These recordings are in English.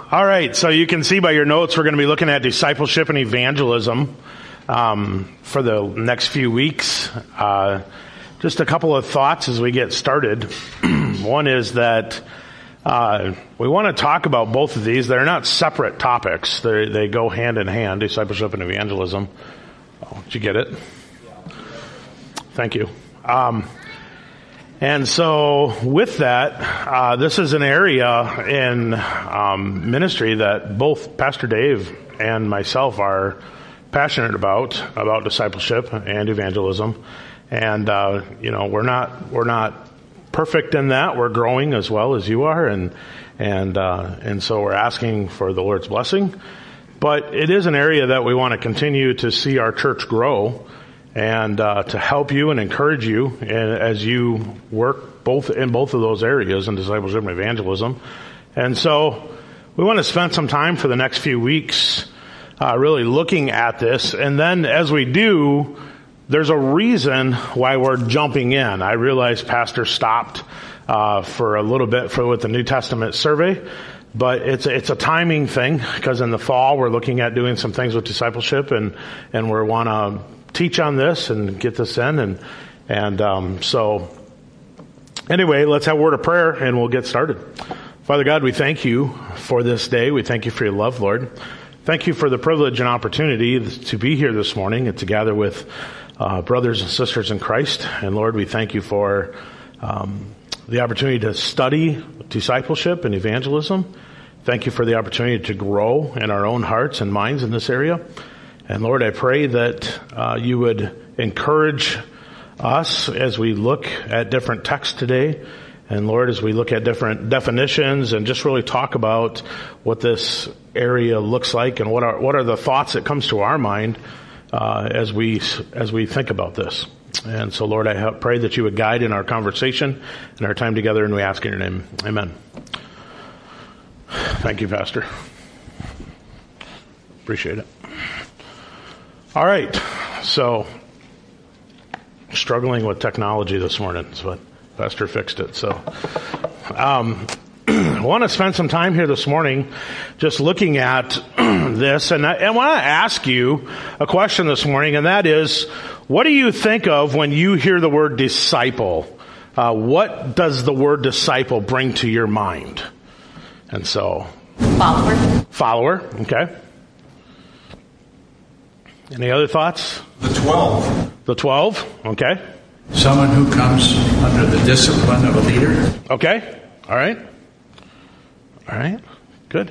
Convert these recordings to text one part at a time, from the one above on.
All right, so you can see by your notes we're going to be looking at discipleship and evangelism for the next few weeks. Just a couple of thoughts as we get started. One is that we want to talk about both of these. They're not separate topics. They go hand in hand, discipleship and evangelism. Oh, did you get it? Thank you. And so with that, this is an area in ministry that both Pastor Dave and myself are passionate about discipleship and evangelism. And, we're not perfect in that. We're growing as well as you are. And so we're asking for the Lord's blessing. But it is an area that we want to continue to see our church grow and to help you and encourage you as you work in both of those areas in discipleship and evangelism. And so we want to spend some time for the next few weeks really looking at this. And then as we do, there's a reason why we're jumping in. I realize Pastor stopped for a little bit with the New Testament survey, but it's a timing thing because in the fall we're looking at doing some things with discipleship and we want to teach on this and get this in. So anyway, let's have a word of prayer and we'll get started. Father God, we thank you for this day. We thank you for your love, Lord. Thank you for the privilege and opportunity to be here this morning and to gather with brothers and sisters in Christ. And Lord, we thank you for the opportunity to study discipleship and evangelism. Thank you for the opportunity to grow in our own hearts and minds in this area. And Lord, I pray that you would encourage us as we look at different texts today. And Lord, as we look at different definitions and just really talk about what this area looks like and what are the thoughts that comes to our mind as we think about this. And so, Lord, I pray that you would guide in our conversation and our time together, and we ask in your name. Amen. Thank you, Pastor. Appreciate it. All right, so struggling with technology this morning, but Pastor fixed it. So I want to spend some time here this morning just looking at this, and I want to ask you a question this morning, and that is, what do you think of when you hear the word disciple? What does the word disciple bring to your mind? And so, follower, okay. Any other thoughts? The 12. The 12, okay. Someone who comes under the discipline of a leader. Okay, all right. All right, good.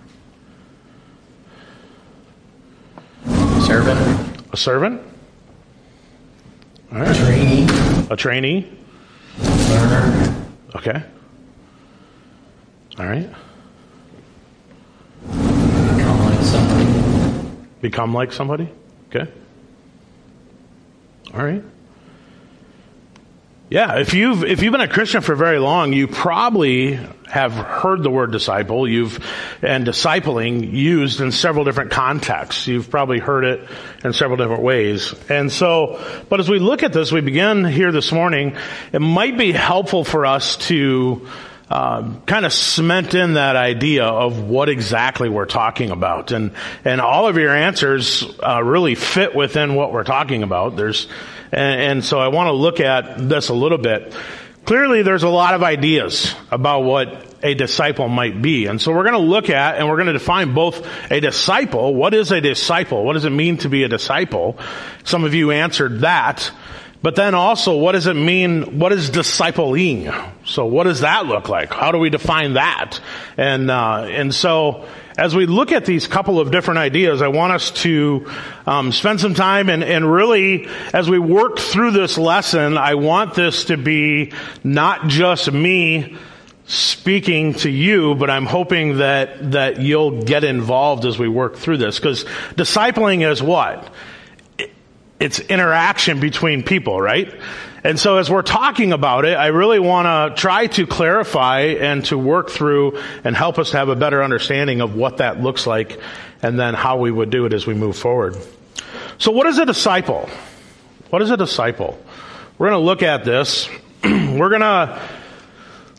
Servant. A servant. All right. A trainee. A trainee. Learner. Okay. All right. Become like somebody. Become like somebody. Okay. All right. Yeah, if you've been a Christian for very long, you probably have heard the word disciple. And discipling used in several different contexts. You've probably heard it in several different ways. And so, but as we look at this, we begin here this morning, it might be helpful for us to kind of cement in that idea of what exactly we're talking about. And all of your answers really fit within what we're talking about. And so I want to look at this a little bit. Clearly, there's a lot of ideas about what a disciple might be. And so we're going to look at and we're going to define both a disciple. What is a disciple? What does it mean to be a disciple? Some of you answered that. But then also, what does it mean? What is discipling? So what does that look like? How do we define that? And so as we look at these couple of different ideas, I want us to spend some time and really, as we work through this lesson, I want this to be not just me speaking to you, but I'm hoping that you'll get involved as we work through this. Because discipling is what? It's interaction between people, right? And so as we're talking about it, I really want to try to clarify and to work through and help us to have a better understanding of what that looks like and then how we would do it as we move forward. So what is a disciple? What is a disciple? We're going to look at this. We're going to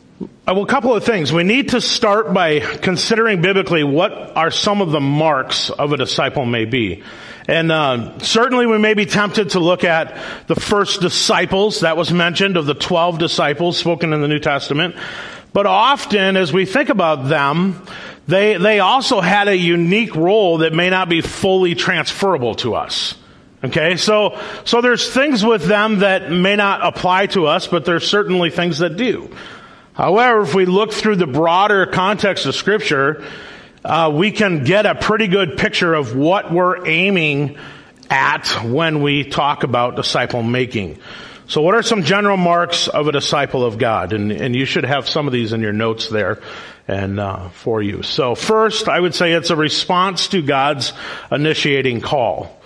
Well, a couple of things. We need to start by considering biblically what are some of the marks of a disciple may be. And certainly we may be tempted to look at the first disciples that was mentioned, of the 12 disciples spoken in the New Testament. But often as we think about them, they also had a unique role that may not be fully transferable to us. Okay, so there's things with them that may not apply to us, but there's certainly things that do. However, if we look through the broader context of Scripture, we can get a pretty good picture of what we're aiming at when we talk about disciple making. So what are some general marks of a disciple of God? And you should have some of these in your notes there and for you. So first, I would say it's a response to God's initiating call.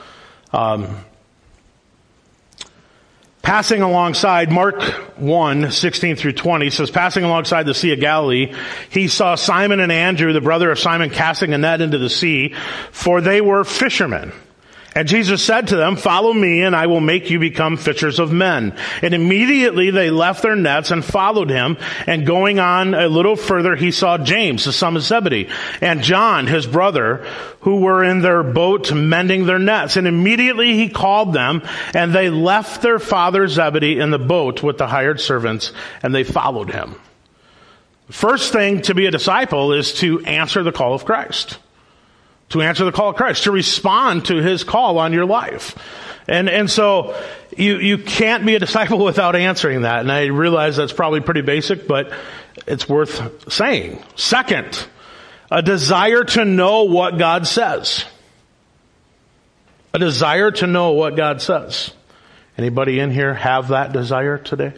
Passing alongside, Mark 1, 16 through 20 says, passing alongside the Sea of Galilee, he saw Simon and Andrew, the brother of Simon, casting a net into the sea, for they were fishermen. And Jesus said to them, follow me, and I will make you become fishers of men. And immediately they left their nets and followed him. And going on a little further, he saw James, the son of Zebedee, and John, his brother, who were in their boat mending their nets. And immediately he called them, and they left their father Zebedee in the boat with the hired servants, and they followed him. The first thing to be a disciple is to answer the call of Christ. To answer the call of Christ, to respond to his call on your life. And so you can't be a disciple without answering that. And I realize that's probably pretty basic, but it's worth saying. Second, a desire to know what God says. A desire to know what God says. Anybody in here have that desire today?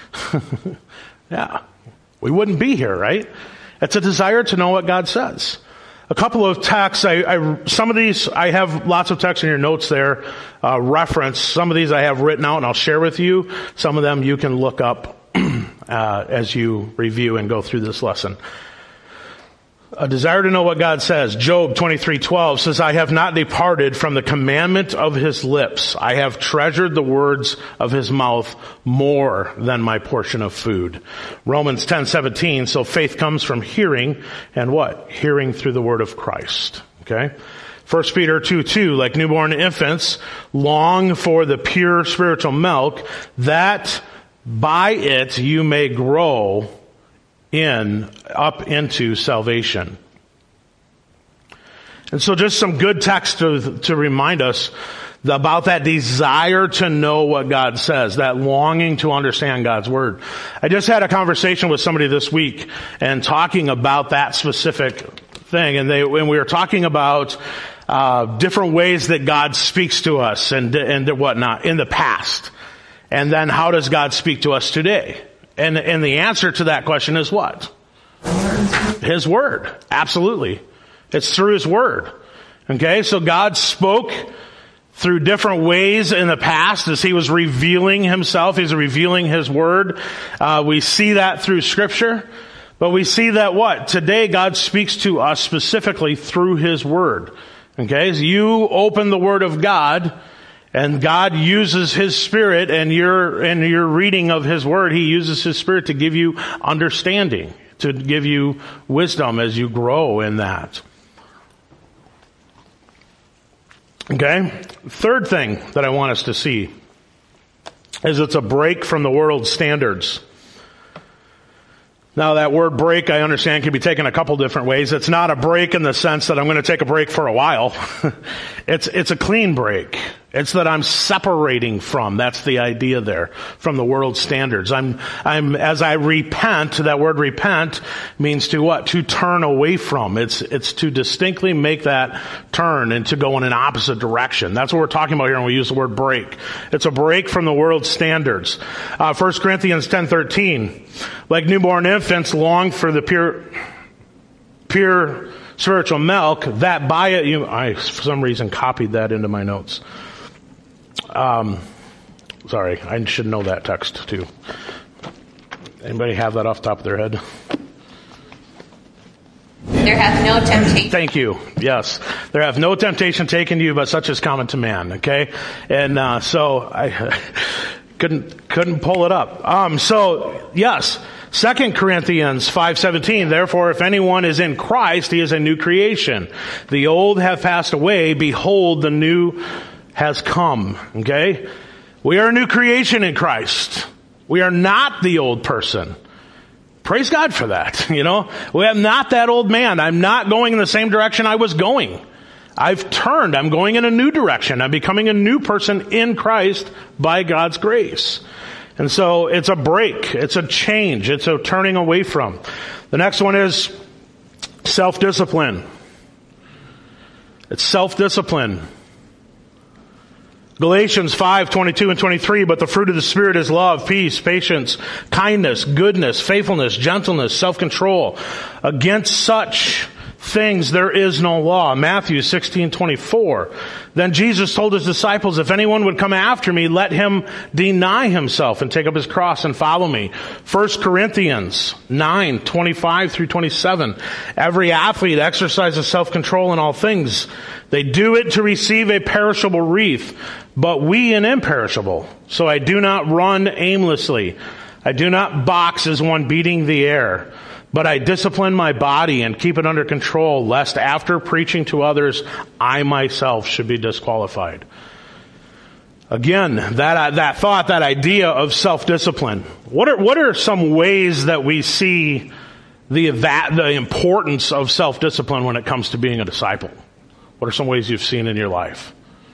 Yeah. We wouldn't be here, right? It's a desire to know what God says. A couple of texts, some of these, I have lots of texts in your notes there, reference. Some of these I have written out and I'll share with you. Some of them you can look up, as you review and go through this lesson. A desire to know what God says. Job 23:12 says, I have not departed from the commandment of his lips. I have treasured the words of his mouth more than my portion of food. Romans 10:17, so faith comes from hearing, and what? Hearing through the word of Christ. Okay? 1 Peter 2:2, like newborn infants, long for the pure spiritual milk, that by it you may grow up into salvation. And so just some good text to remind us about that desire to know what God says, that longing to understand God's word. I just had a conversation with somebody this week and talking about that specific thing, and we were talking about different ways that God speaks to us and whatnot in the past. And then how does God speak to us today? And the answer to that question is what? His word. Absolutely. It's through his word. Okay, so God spoke through different ways in the past as he was revealing himself. He's revealing his word. We see that through scripture. But we see that what? Today God speaks to us specifically through his word. Okay, so you open the word of God, and God uses his spirit, and your reading of his word, he uses his spirit to give you understanding, to give you wisdom as you grow in that. Okay? Third thing that I want us to see is it's a break from the world's standards. Now that word break, I understand, can be taken a couple different ways. It's not a break in the sense that I'm going to take a break for a while. It's a clean break. It's that I'm separating from, that's the idea there, from the world's standards. As I repent, that word repent means to what? To turn away from. It's to distinctly make that turn and to go in an opposite direction. That's what we're talking about here when we use the word break. It's a break from the world's standards. 1 Corinthians 10:13, like newborn infants long for the pure spiritual milk, that by it I for some reason copied that into my notes. Sorry, I should know that text too. Anybody have that off the top of their head? There hath no temptation. Thank you. Yes. There hath no temptation taken to you, but such is common to man. Okay? And, so I couldn't pull it up. So yes. 2 Corinthians 5:17, therefore if anyone is in Christ, he is a new creation. The old have passed away, behold, the new has come. Okay? We are a new creation in Christ. We are not the old person. Praise God for that. We am not that old man. I'm not going in the same direction I was going. I've turned. I'm going in a new direction. I'm becoming a new person in Christ by God's grace. And so it's a break. It's a change. It's a turning away from. The next one is self-discipline. It's self-discipline. Galatians 5:22 and 23, but the fruit of the Spirit is love, peace, patience, kindness, goodness, faithfulness, gentleness, self-control. Against such things there is no law. Matthew 16:24. Then Jesus told his disciples, if anyone would come after me, let him deny himself and take up his cross and follow me. 1 Corinthians 9:25 through 27. Every athlete exercises self-control in all things. They do it to receive a perishable wreath, but we an imperishable. So I do not run aimlessly. I do not box as one beating the air. But I discipline my body and keep it under control, lest after preaching to others, I myself should be disqualified. Again, that thought, that idea of self-discipline. What are some ways that we see the importance of self-discipline when it comes to being a disciple? What are some ways you've seen in your life?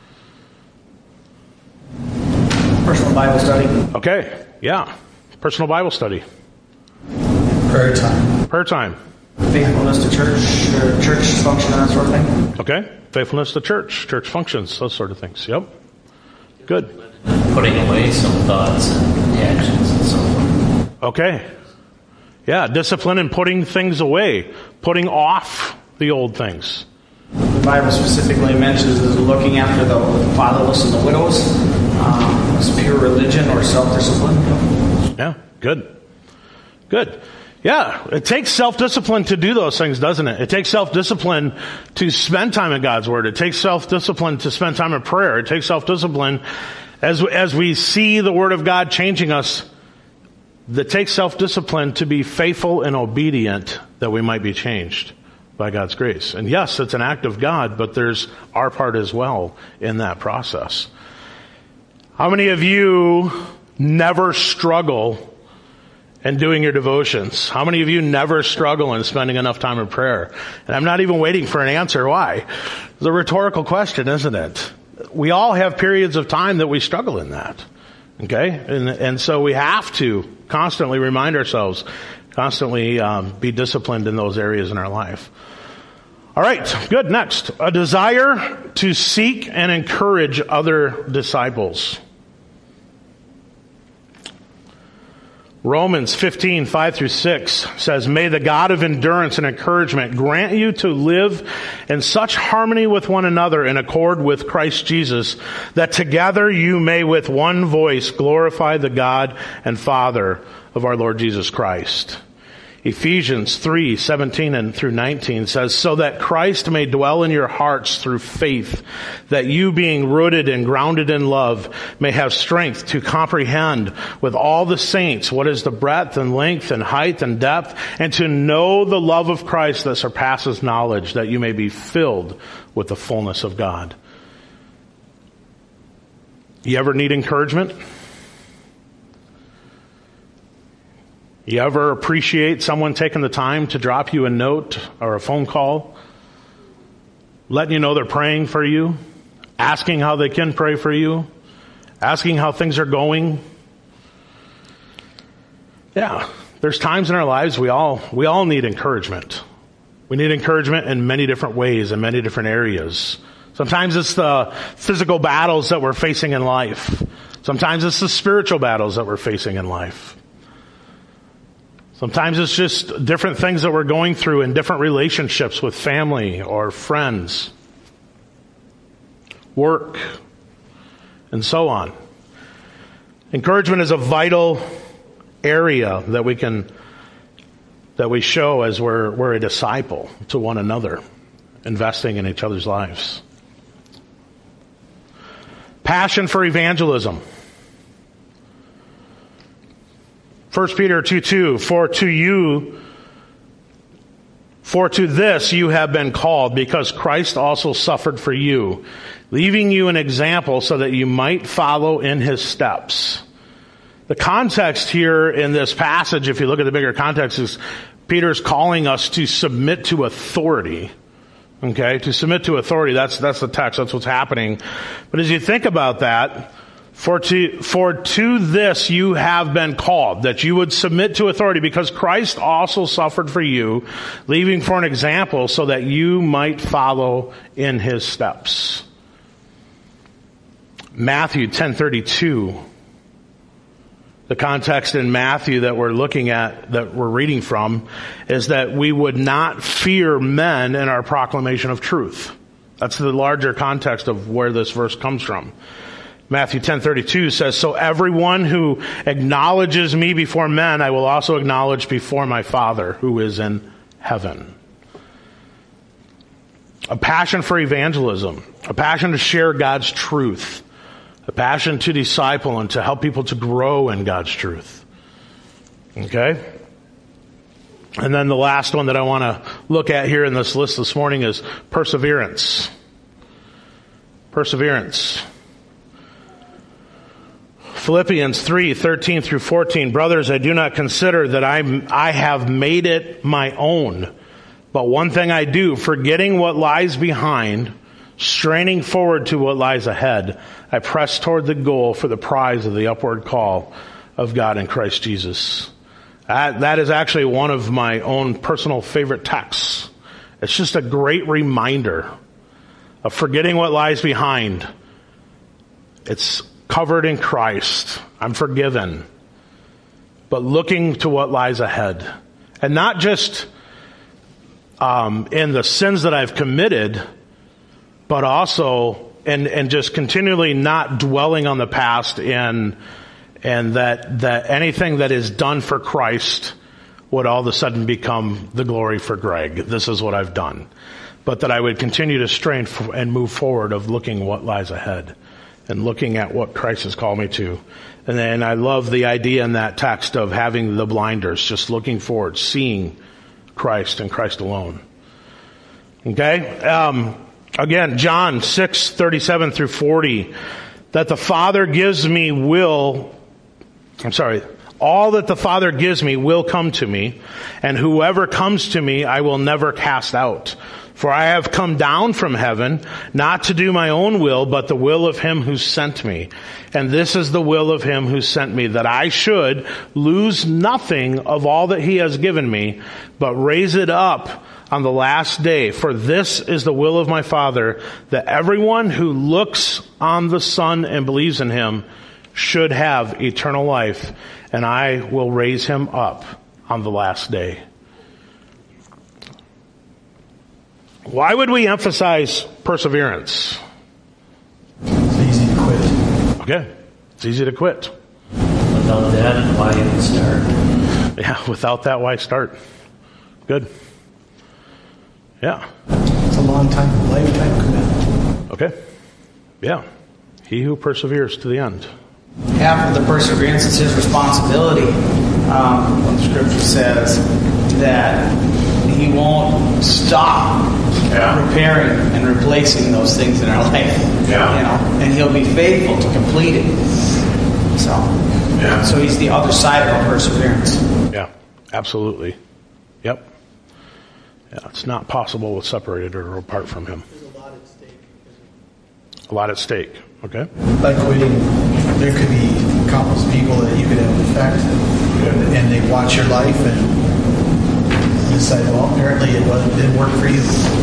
Personal Bible study. Okay, yeah. Personal Bible study. Prayer time. Prayer time. Faithfulness to church function, that sort of thing. Okay. Faithfulness to church functions, those sort of things. Yep. Good. Putting away some thoughts and actions and so forth. Okay. Yeah, discipline in putting things away, putting off the old things. The Bible specifically mentions looking after the fatherless and the widows. It's pure religion or self-discipline. Yeah, good. Good. Yeah, it takes self-discipline to do those things, doesn't it? It takes self-discipline to spend time in God's Word. It takes self-discipline to spend time in prayer. It takes self-discipline as we see the Word of God changing us. It takes self-discipline to be faithful and obedient that we might be changed by God's grace. And yes, it's an act of God, but there's our part as well in that process. How many of you never struggle and doing your devotions? How many of you never struggle in spending enough time in prayer? And I'm not even waiting for an answer. Why? It's a rhetorical question, isn't it? We all have periods of time that we struggle in that. Okay? And so we have to constantly remind ourselves, constantly be disciplined in those areas in our life. All right, good. Next, a desire to seek and encourage other disciples. Romans 15:5-6 says, may the God of endurance and encouragement grant you to live in such harmony with one another in accord with Christ Jesus, that together you may with one voice glorify the God and Father of our Lord Jesus Christ. Ephesians 3:17-19 says, so that Christ may dwell in your hearts through faith, that you being rooted and grounded in love may have strength to comprehend with all the saints what is the breadth and length and height and depth, and to know the love of Christ that surpasses knowledge, that you may be filled with the fullness of God. You ever need encouragement? You ever appreciate someone taking the time to drop you a note or a phone call, letting you know they're praying for you, asking how they can pray for you, asking how things are going? Yeah, there's times in our lives we all need encouragement. We need encouragement in many different ways, in many different areas. Sometimes it's the physical battles that we're facing in life. Sometimes it's the spiritual battles that we're facing in life. Sometimes it's just different things that we're going through in different relationships with family or friends, work, and so on. Encouragement is a vital area that we show as we're a disciple to one another, investing in each other's lives. Passion for evangelism. 1 Peter 2:2, For to this you have been called, because Christ also suffered for you, leaving you an example so that you might follow in his steps. The context here in this passage, if you look at the bigger context, is Peter's calling us to submit to authority. Okay? To submit to authority, that's the text, that's what's happening. But as you think about that, For to this you have been called, that you would submit to authority, because Christ also suffered for you, leaving for an example so that you might follow in his steps. Matthew 10:32. The context in Matthew that we're looking at, that we're reading from, is that we would not fear men in our proclamation of truth. That's the larger context of where this verse comes from. Matthew 10:32 says, So everyone who acknowledges me before men, I will also acknowledge before my Father who is in heaven. A passion for evangelism, a passion to share God's truth, a passion to disciple and to help people to grow in God's truth. Okay? And then the last one that I want to look at here in this list this morning is perseverance. Perseverance. Philippians 3:13 through 14. Brothers, I do not consider that I have made it my own. But one thing I do, forgetting what lies behind, straining forward to what lies ahead, I press toward the goal for the prize of the upward call of God in Christ Jesus. That is actually one of my own personal favorite texts. It's just a great reminder of forgetting what lies behind. It's covered in Christ. I'm forgiven. But looking to what lies ahead. And not just in the sins that I've committed, but also and just continually not dwelling on the past and that anything that is done for Christ would all of a sudden become the glory for Greg. This is what I've done. But that I would continue to strain and move forward of looking what lies ahead and looking at what Christ has called me to. And then I love the idea in that text of having the blinders, just looking forward, seeing Christ and Christ alone. Okay? Again, John 6:37 through 40, that the Father gives me all that the Father gives me will come to me, and whoever comes to me I will never cast out. For I have come down from heaven, not to do my own will, but the will of him who sent me. And this is the will of him who sent me, that I should lose nothing of all that he has given me, but raise it up on the last day. For this is the will of my Father, that everyone who looks on the Son and believes in him should have eternal life, and I will raise him up on the last day. Why would we emphasize perseverance? It's easy to quit. Okay. It's easy to quit. Without that, why even start? Yeah, without that, why start? Good. Yeah. It's a lifetime commitment. Okay. Yeah. He who perseveres to the end. Half of the perseverance is his responsibility. When the scripture says that he won't stop repairing and replacing those things in our life. Yeah. And he'll be faithful to complete it. So he's the other side of our perseverance. Yeah, absolutely. Yep. Yeah, it's not possible with separated or apart from him. There's a lot at stake. A lot at stake. Okay. By quitting, there could be countless people that you could have affect, and they watch your life and decide, well, apparently it didn't work for you.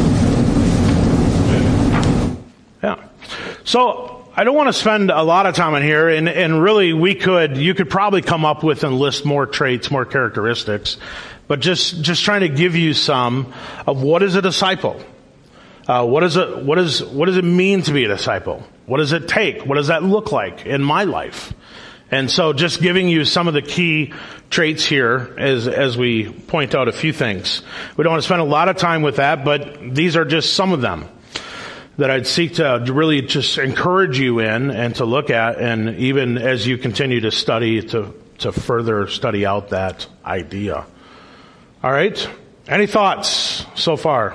Yeah. So I don't want to spend a lot of time on here, and really you could probably come up with and list more traits, more characteristics, but just trying to give you some of what is a disciple. What does it mean to be a disciple? What does it take? What does that look like in my life? And so just giving you some of the key traits here as we point out a few things. We don't want to spend a lot of time with that, but these are just some of them that I'd seek to really just encourage you in and to look at, and even as you continue to study to to further study out that idea. All right. Any thoughts so far?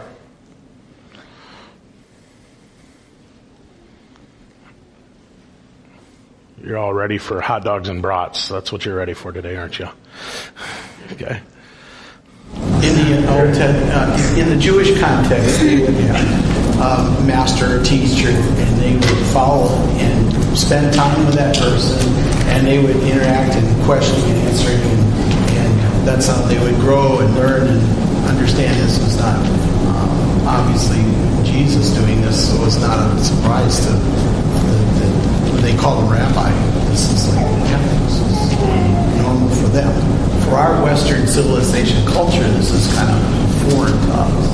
You're all ready for hot dogs and brats. That's what you're ready for today, aren't you? Okay. In the Jewish context, they would have a master or teacher, and they would follow and spend time with that person, and they would interact and questioning and answering, and that's how they would grow and learn and understand. This was not obviously Jesus doing this, so it's not a surprise to when they call him rabbi. This is normal for them. For our Western civilization culture, this is kind of foreign to us.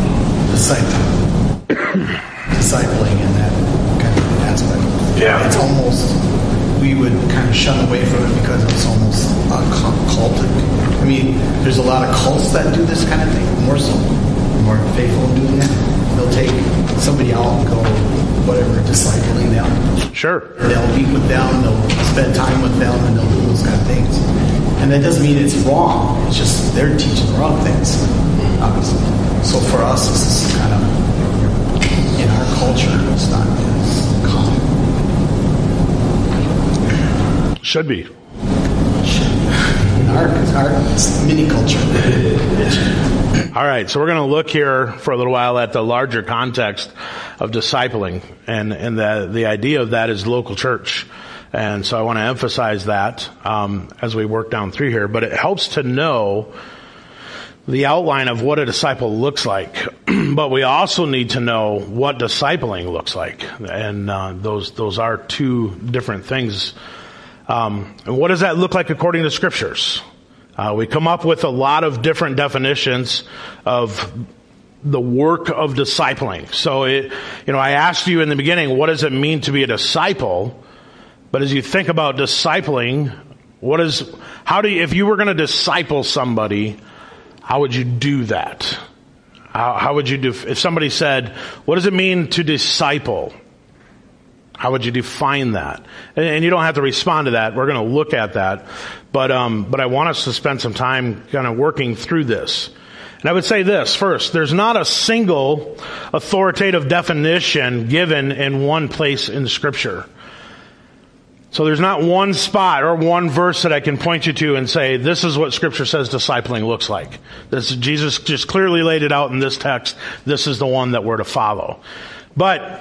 Discipling in that kind of aspect. Yeah. It's almost, we would kind of shun away from it because it's almost cultic. I mean, there's a lot of cults that do this kind of thing, more so. More faithful in doing that. They'll take somebody out and go, whatever, discipling them. Sure. They'll meet with them, they'll spend time with them, and they'll do those kind of things. And that doesn't mean it's wrong. It's just they're teaching the wrong things, obviously. So for us, this is kind of, in our culture, it's not as common. Should be. In our mini culture. All right, so we're going to look here for a little while at the larger context of discipling, and the idea of that is local church. And so I want to emphasize that as we work down through here. But it helps to know the outline of what a disciple looks like. But we also need to know what discipling looks like. And those are two different things. And what does that look like according to Scriptures? We come up with a lot of different definitions of the work of discipling. So I asked you in the beginning, what does it mean to be a disciple? But as you think about discipling, if you were going to disciple somebody, how would you do that? How would you do, if somebody said, what does it mean to disciple? How would you define that? And you don't have to respond to that. We're going to look at that. But I want us to spend some time kind of working through this. And I would say this first, there's not a single authoritative definition given in one place in Scripture. So there's not one spot or one verse that I can point you to and say, this is what Scripture says discipling looks like. Jesus just clearly laid it out in this text. This is the one that we're to follow. But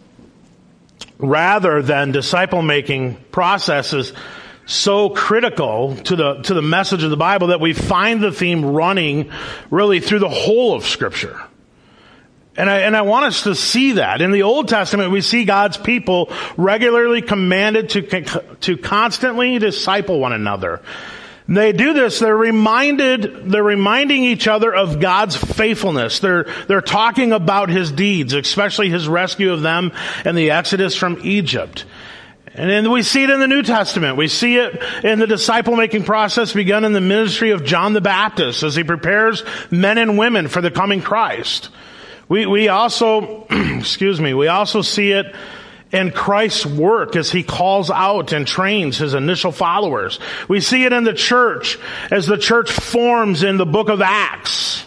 rather than disciple-making processes so critical to the message of the Bible that we find the theme running really through the whole of Scripture. And I want us to see that. In the Old Testament, we see God's people regularly commanded to constantly disciple one another. And they do this, they're reminding each other of God's faithfulness. They're talking about His deeds, especially His rescue of them and the Exodus from Egypt. And then we see it in the New Testament. We see it in the disciple-making process begun in the ministry of John the Baptist as he prepares men and women for the coming Christ. We also, we also see it in Christ's work as He calls out and trains His initial followers. We see it in the church as the church forms in the book of Acts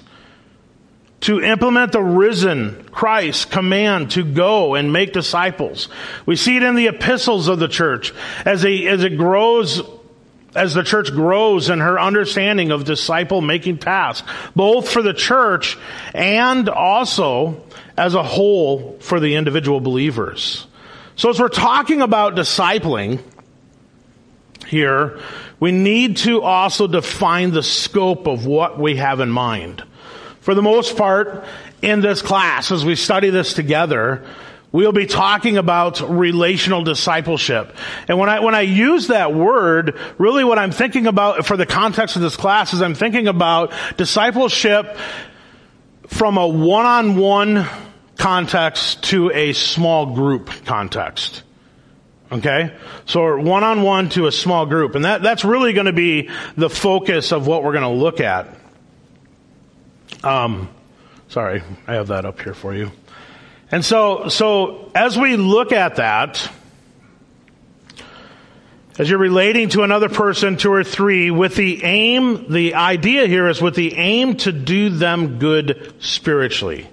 to implement the risen Christ's command to go and make disciples. We see it in the epistles of the church as the church grows in her understanding of disciple-making tasks, both for the church and also as a whole for the individual believers. So as we're talking about discipling here, we need to also define the scope of what we have in mind. For the most part, in this class, as we study this together, we'll be talking about relational discipleship. And when I use that word, really what I'm thinking about for the context of this class is I'm thinking about discipleship from a one-on-one context to a small group context. Okay? So one-on-one to a small group. And that's really going to be the focus of what we're going to look at. Sorry, I have that up here for you. And so as we look at that, As you're relating to another person, 2 or 3, with the aim, the idea here is with the aim to do them good spiritually.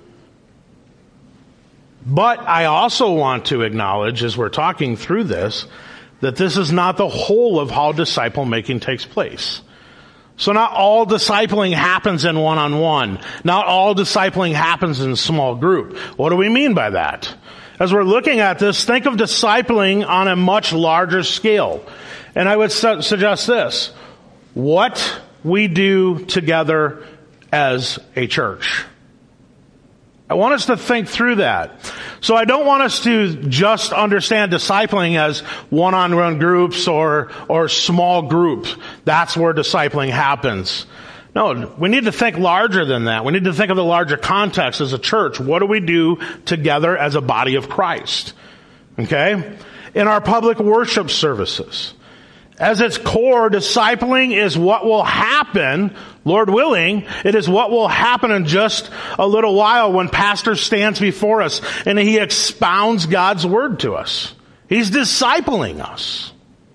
But I also want to acknowledge, as we're talking through this, that this is not the whole of how disciple making takes place. So not all discipling happens in one-on-one. Not all discipling happens in small group. What do we mean by that? As we're looking at this, think of discipling on a much larger scale. And I would suggest this. What we do together as a church. I want us to think through that. So I don't want us to just understand discipling as one-on-one groups or small groups. That's where discipling happens. No, we need to think larger than that. We need to think of the larger context as a church. What do we do together as a body of Christ? Okay? In our public worship services. As its core, discipling is what will happen, Lord willing, it is what will happen in just a little while when pastor stands before us and he expounds God's word to us. He's discipling us.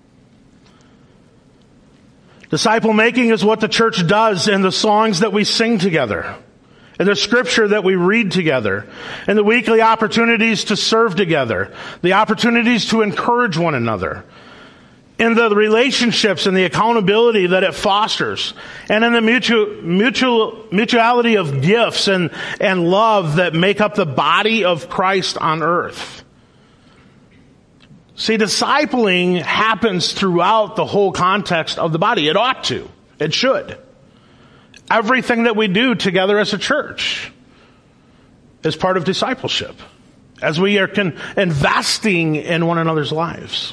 Disciple making is what the church does in the songs that we sing together, in the scripture that we read together, in the weekly opportunities to serve together, the opportunities to encourage one another, in the relationships and the accountability that it fosters, and in the mutuality of gifts and love that make up the body of Christ on earth. See, discipling happens throughout the whole context of the body. It ought to. It should. Everything that we do together as a church is part of discipleship, as we are investing in one another's lives.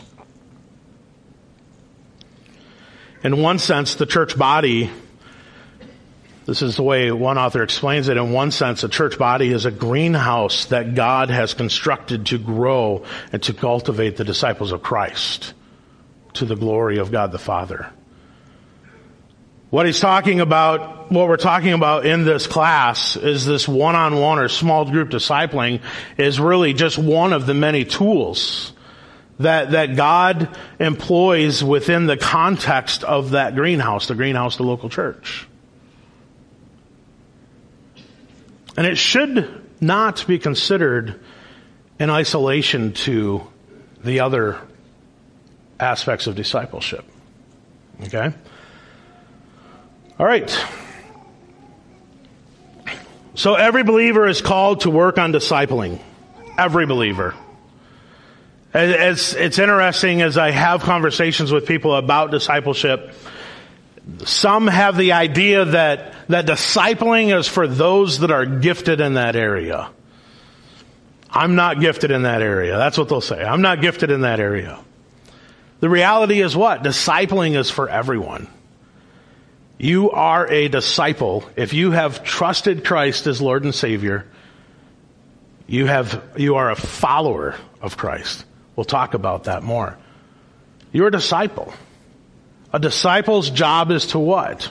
In one sense, the church body, this is the way one author explains it, in one sense, the church body is a greenhouse that God has constructed to grow and to cultivate the disciples of Christ to the glory of God the Father. What he's talking about, what we're talking about in this class is this one-on-one or small group discipling is really just one of the many tools that God employs within the context of that greenhouse, the greenhouse, the local church. And it should not be considered in isolation to the other aspects of discipleship. Okay? All right. So every believer is called to work on discipling. Every believer. It's interesting as I have conversations with people about discipleship. Some have the idea that discipling is for those that are gifted in that area. I'm not gifted in that area. That's what they'll say. I'm not gifted in that area. The reality is what? Discipling is for everyone. You are a disciple. If you have trusted Christ as Lord and Savior, you are a follower of Christ. We'll talk about that more. You're a disciple. A disciple's job is to what?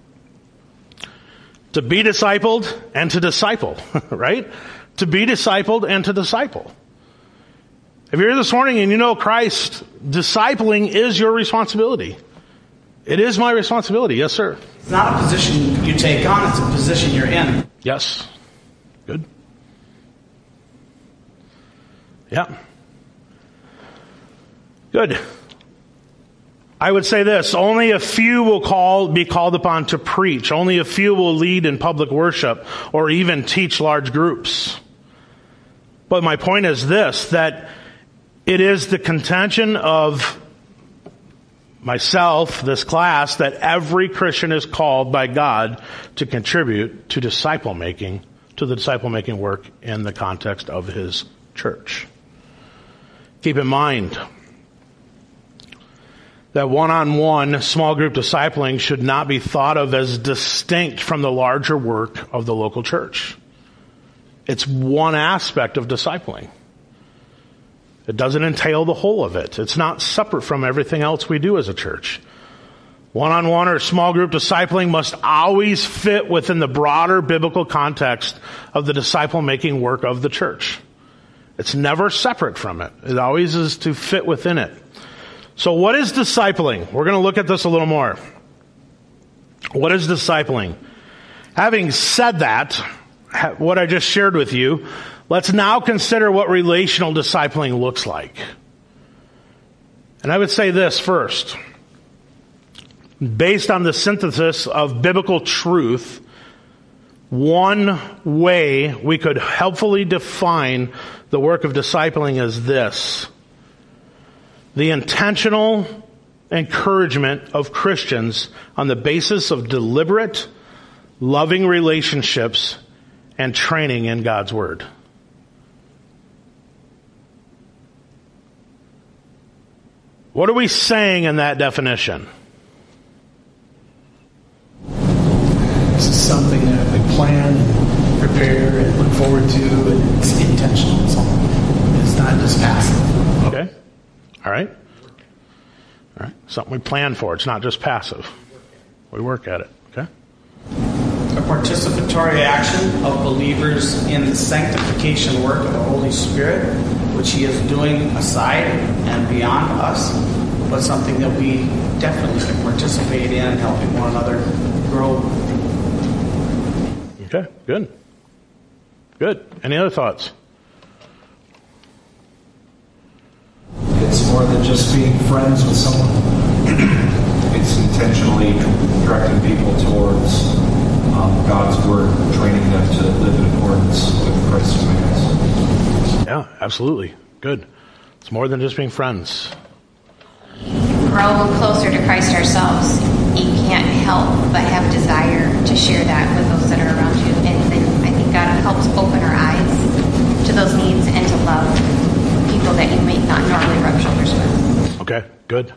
To be discipled and to disciple, right? To be discipled and to disciple. If you're here this morning and you know Christ, discipling is your responsibility. It is my responsibility. Yes, sir. It's not a position you take on, it's a position you're in. Yes. Good. Yeah. Good. I would say this, only a few will be called upon to preach. Only a few will lead in public worship or even teach large groups. But my point is this, that it is the contention of myself, this class, that every Christian is called by God to contribute to disciple making, to the disciple making work in the context of His church. Keep in mind that one-on-one small group discipling should not be thought of as distinct from the larger work of the local church. It's one aspect of discipling. It doesn't entail the whole of it. It's not separate from everything else we do as a church. One-on-one or small group discipling must always fit within the broader biblical context of the disciple-making work of the church. It's never separate from it. It always is to fit within it. So what is discipling? We're going to look at this a little more. What is discipling? Having said that, what I just shared with you, let's now consider what relational discipling looks like. And I would say this first. Based on the synthesis of biblical truth, one way we could helpfully define the work of discipling is this: the intentional encouragement of Christians on the basis of deliberate, loving relationships and training in God's Word. What are we saying in that definition? This is something that we plan and prepare and look forward to, and it's intentional. It's not just passive. Okay. All right. Something we plan for. It's not just passive. We work at it. Okay. A participatory action of believers in the sanctification work of the Holy Spirit, which He is doing aside and beyond us, but something that we definitely can participate in, helping one another grow. Okay, good. Any other thoughts? It's more than just being friends with someone. It's intentionally directing people towards God's Word, training them to live in accordance with Christ's commands. Yeah, absolutely. Good. It's more than just being friends. Grow closer to Christ ourselves. You can't help but have desire to share that with those that are around you. And then I think God helps open our eyes to those needs and to love people that you may not normally rub shoulders with. Okay, good.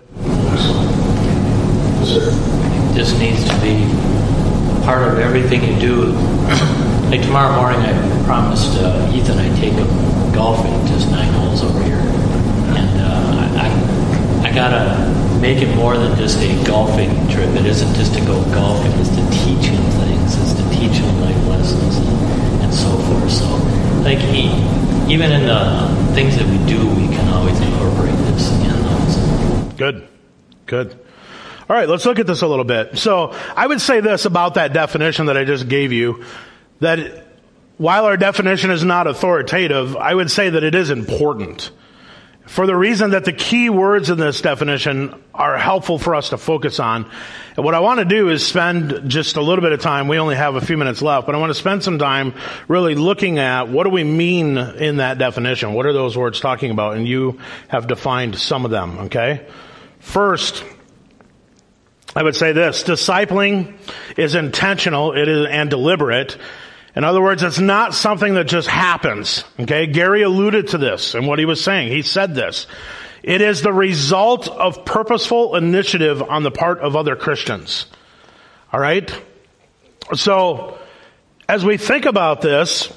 This needs to be part of everything you do. Like tomorrow morning, I promised Ethan I'd take him golfing, just 9 holes over here. And I gotta make it more than just a golfing trip. It isn't just to go golfing, it's to teach him things, it's to teach him life lessons and so forth. So, like, even in the things that we do, we can always incorporate this in those. Good. All right, let's look at this a little bit. So I would say this about that definition that I just gave you, that while our definition is not authoritative, I would say that it is important. For the reason that the key words in this definition are helpful for us to focus on. And what I want to do is spend just a little bit of time. We only have a few minutes left, but I want to spend some time really looking at what do we mean in that definition? What are those words talking about? And you have defined some of them, okay? First, I would say this: discipling is intentional, it is and deliberate. In other words, it's not something that just happens. Okay, Gary alluded to this in what he was saying. He said this. It is the result of purposeful initiative on the part of other Christians. All right? So, as we think about this,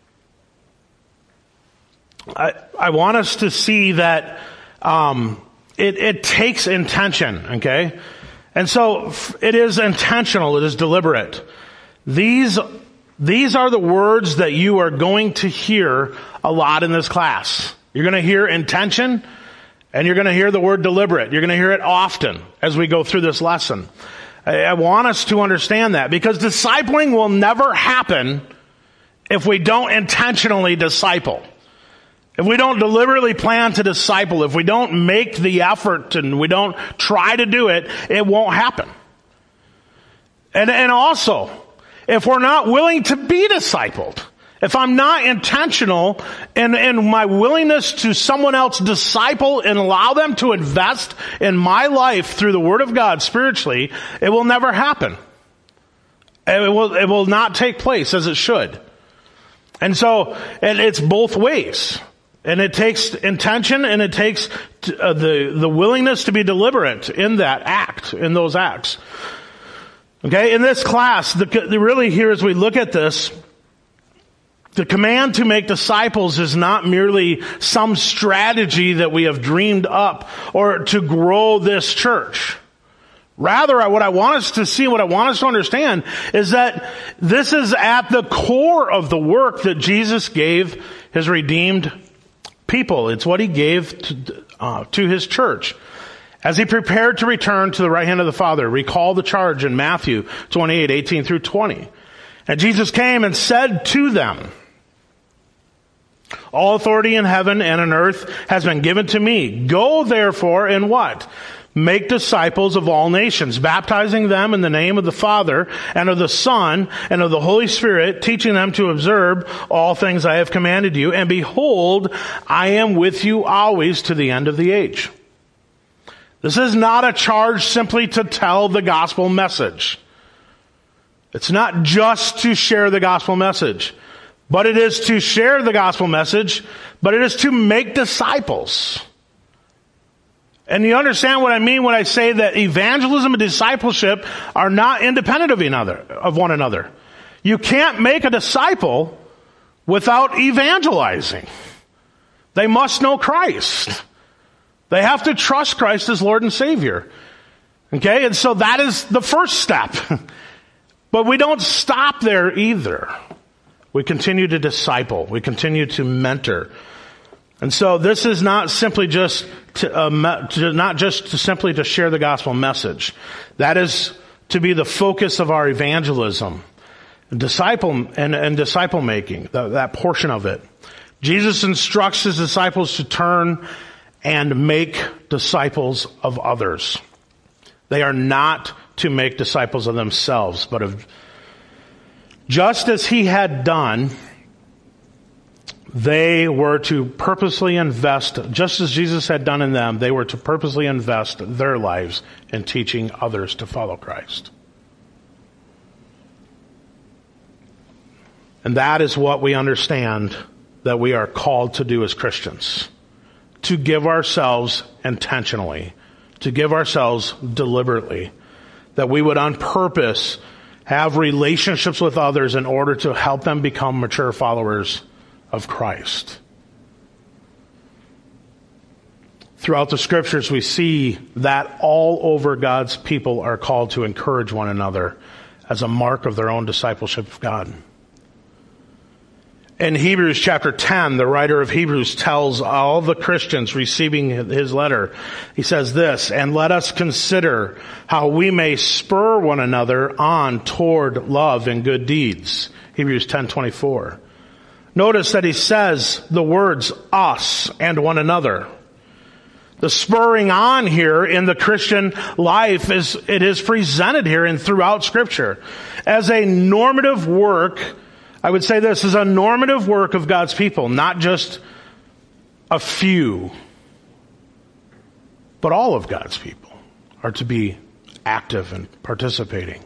I want us to see that it takes intention, okay? And so it is intentional, it is deliberate. These are the words that you are going to hear a lot in this class. You're going to hear intention, and you're going to hear the word deliberate. You're going to hear it often as we go through this lesson. I want us to understand that, because discipling will never happen if we don't intentionally disciple. If we don't deliberately plan to disciple, if we don't make the effort and we don't try to do it, it won't happen. And also, if we're not willing to be discipled, if I'm not intentional in my willingness to someone else disciple and allow them to invest in my life through the Word of God spiritually, it will never happen. It will not take place as it should. And so, and it's both ways. And it takes intention, and it takes the willingness to be deliberate in that act, in those acts. Okay, in this class, really here as we look at this, the command to make disciples is not merely some strategy that we have dreamed up or to grow this church. Rather, what I want us to see, what I want us to understand is that this is at the core of the work that Jesus gave His redeemed people. It's what He gave to His church. as he prepared to return to the right hand of the Father. Recall the charge in Matthew 28:18 through 20. And Jesus came and said to them, all authority in heaven and on earth has been given to me. Go therefore and what? Make disciples of all nations, baptizing them in the name of the Father and of the Son and of the Holy Spirit, teaching them to observe all things I have commanded you. And behold, I am with you always to the end of the age. This is not a charge simply to tell the gospel message. It's not just to share the gospel message, but it is to share the gospel message, but it is to make disciples. And you understand what I mean when I say that evangelism and discipleship are not independent of one another. You can't make a disciple without evangelizing. They must know Christ. They have to trust Christ as Lord and Savior. Okay? And so that is the first step. But we don't stop there either. We continue to disciple. We continue to mentor. And so this is not simply just simply to share the gospel message. That is to be the focus of our evangelism, disciple making, that portion of it. Jesus instructs his disciples to turn and make disciples of others. They are not to make disciples of themselves, but of just as he had done. They were to purposely invest, just as Jesus had done in them, they were to purposely invest their lives in teaching others to follow Christ. And that is what we understand that we are called to do as Christians. To give ourselves intentionally, to give ourselves deliberately, that we would on purpose have relationships with others in order to help them become mature followers of Christ. Throughout the scriptures, we see that all over God's people are called to encourage one another as a mark of their own discipleship of God. In Hebrews chapter 10, the writer of Hebrews tells all the Christians receiving his letter, he says this, and let us consider how we may spur one another on toward love and good deeds. Hebrews 10:24. Notice that he says the words us and one another. The spurring on here in the Christian life is presented here and throughout Scripture as a normative work. I would say this is a normative work of God's people, not just a few, but all of God's people are to be active and participating.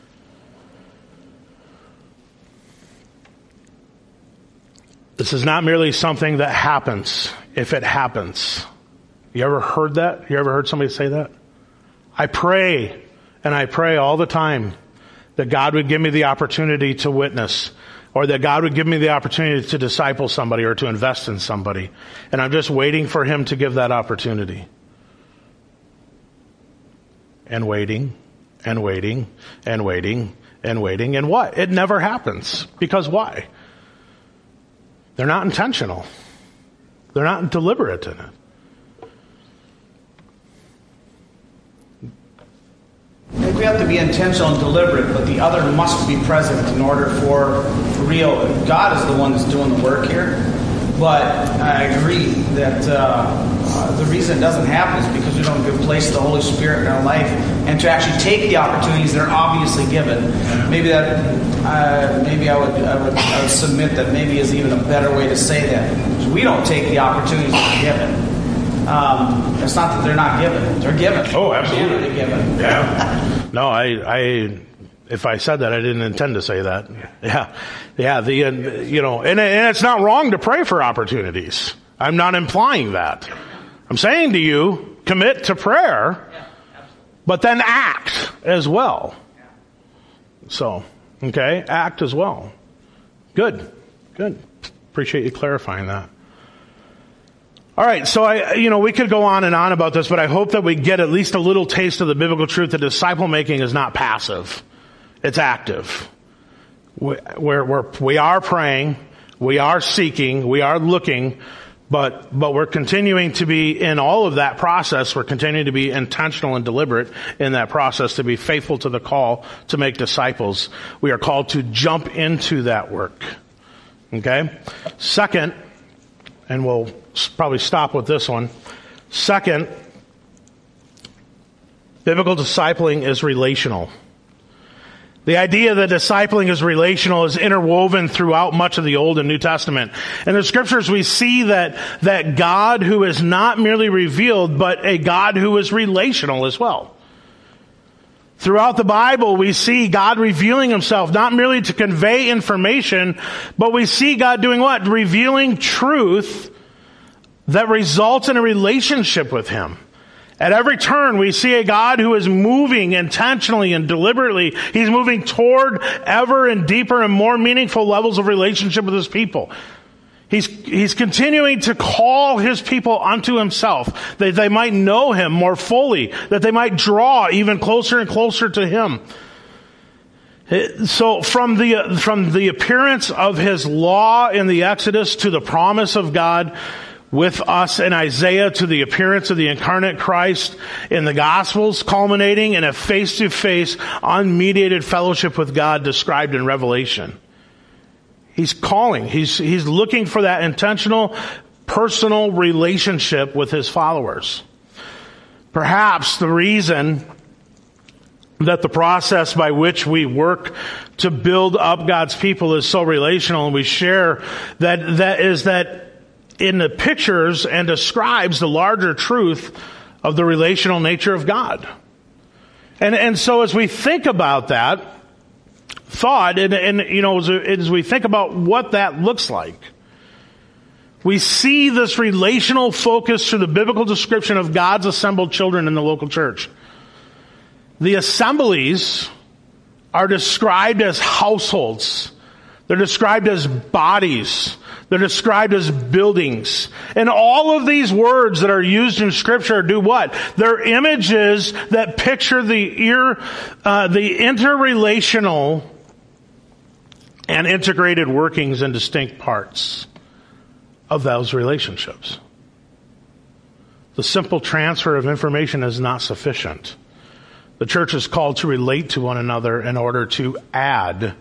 This is not merely something that happens if it happens. You ever heard that? You ever heard somebody say that? I pray, and I pray all the time that God would give me the opportunity to witness, or that God would give me the opportunity to disciple somebody or to invest in somebody. And I'm just waiting for him to give that opportunity. And waiting, and waiting, and waiting, and waiting. And what? It never happens. Because why? They're not intentional. They're not deliberate in it. I think we have to be intentional and deliberate, but the other must be present in order for real. God is the one that's doing the work here. But I agree that the reason it doesn't happen is because we don't give place to the Holy Spirit in our life and to actually take the opportunities that are obviously given. Maybe I would submit that maybe is even a better way to say that. We don't take the opportunities that are given. It's not that they're not given; they're given. Oh, absolutely, they're given. Yeah. No, if I said that, I didn't intend to say that. Yeah. And it's not wrong to pray for opportunities. I'm not implying that. I'm saying to you, commit to prayer, but then act as well. So, okay, act as well. Good. Appreciate you clarifying that. All right, so we could go on and on about this, but I hope that we get at least a little taste of the biblical truth that disciple making is not passive. It's active. We are praying, we are seeking, we are looking, But we're continuing to be in all of that process. We're continuing to be intentional and deliberate in that process, to be faithful to the call to make disciples. We are called to jump into that work. Okay? Second, and we'll probably stop with this one. Second, biblical discipling is relational. The idea that discipling is relational is interwoven throughout much of the Old and New Testament. In the scriptures we see that God who is not merely revealed, but a God who is relational as well. Throughout the Bible we see God revealing himself, not merely to convey information, but we see God doing what? Revealing truth that results in a relationship with him. At every turn, we see a God who is moving intentionally and deliberately. He's moving toward ever and deeper and more meaningful levels of relationship with his people. He's continuing to call his people unto himself, that they might know him more fully, that they might draw even closer and closer to him. So from the appearance of his law in the Exodus to the promise of God with us in Isaiah, to the appearance of the incarnate Christ in the Gospels, culminating in a face-to-face, unmediated fellowship with God described in Revelation. He's calling. He's looking for that intentional, personal relationship with his followers. Perhaps the reason that the process by which we work to build up God's people is so relational, and we share that is that in the pictures and describes the larger truth of the relational nature of God. And so as we think about that thought, and you know, as we think about what that looks like, we see this relational focus through the biblical description of God's assembled children in the local church. The assemblies are described as households. They're described as bodies. They're described as buildings. And all of these words that are used in Scripture do what? They're images that picture the interrelational and integrated workings and distinct parts of those relationships. The simple transfer of information is not sufficient. The church is called to relate to one another in order to add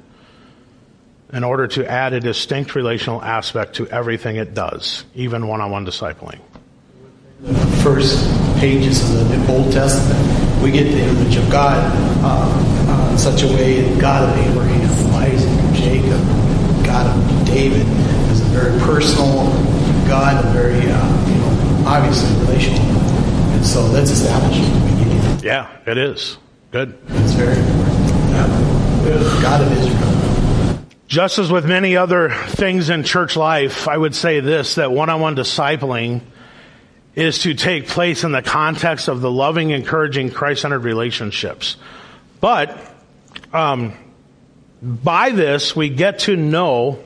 a distinct relational aspect to everything it does, even one-on-one discipling. The first pages of the Old Testament, we get the image of God in such a way, the God of Abraham, Isaac, Jacob, God of David, is a very personal God, a very, obviously relational. And so that's established at the beginning. Yeah, it is. Good. It's very important. God of Israel. Just as with many other things in church life, I would say this, that one-on-one discipling is to take place in the context of the loving, encouraging, Christ-centered relationships. But by this, we get to know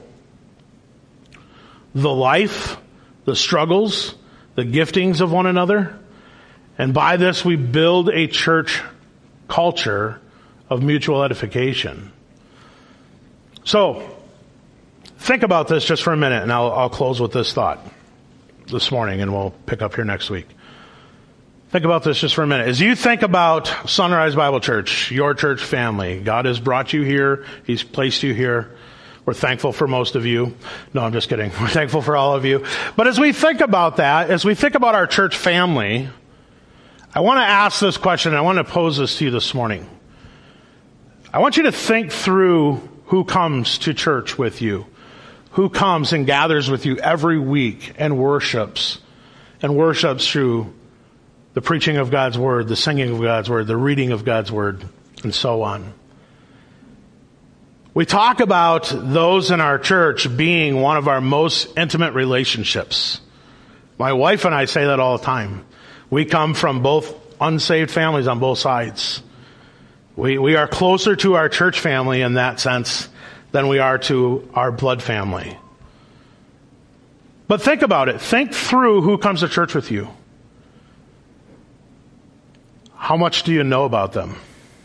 the life, the struggles, the giftings of one another. And by this, we build a church culture of mutual edification. So, think about this just for a minute, and I'll close with this thought this morning, and we'll pick up here next week. Think about this just for a minute. As you think about Sunrise Bible Church, your church family, God has brought you here. He's placed you here. We're thankful for most of you. No, I'm just kidding. We're thankful for all of you. But as we think about that, as we think about our church family, I want to ask this question, and I want to pose this to you this morning. I want you to think through who comes to church with you, who comes and gathers with you every week and worships through the preaching of God's Word, the singing of God's Word, the reading of God's Word, and so on. We talk about those in our church being one of our most intimate relationships. My wife and I say that all the time. We come from both unsaved families on both sides. We are closer to our church family in that sense than we are to our blood family. But think about it. Think through who comes to church with you. How much do you know about them?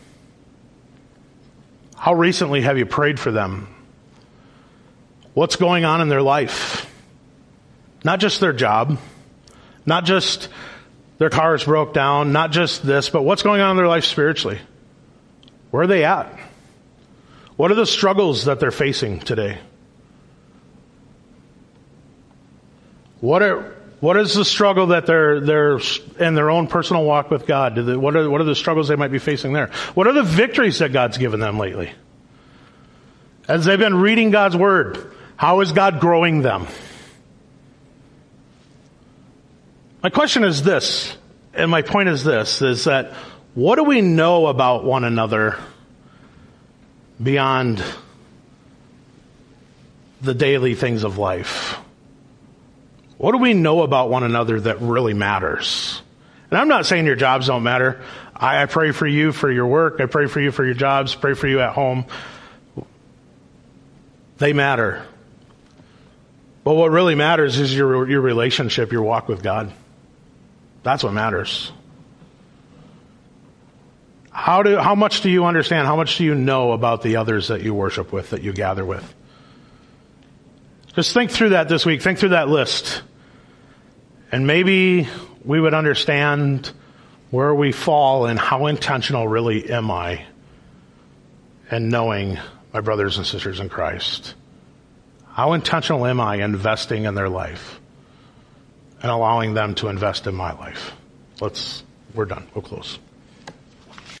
How recently have you prayed for them? What's going on in their life? Not just their job, not just their cars broke down, not just this, but what's going on in their life spiritually? Where are they at? What are the struggles that they're facing today? What is the struggle that they're in their own personal walk with God? What are the struggles they might be facing there? What are the victories that God's given them lately? As they've been reading God's Word, how is God growing them? My question is this, and my point is this, is that what do we know about one another beyond the daily things of life? What do we know about one another that really matters? And I'm not saying your jobs don't matter. I pray for you for your work. I pray for you for your jobs. Pray for you at home. They matter. But what really matters is your relationship, your walk with God. That's what matters. How much do you understand? How much do you know about the others that you worship with, that you gather with? Just think through that this week. Think through that list. And maybe we would understand where we fall and how intentional really am I in knowing my brothers and sisters in Christ. How intentional am I investing in their life and allowing them to invest in my life? We're done. We'll close.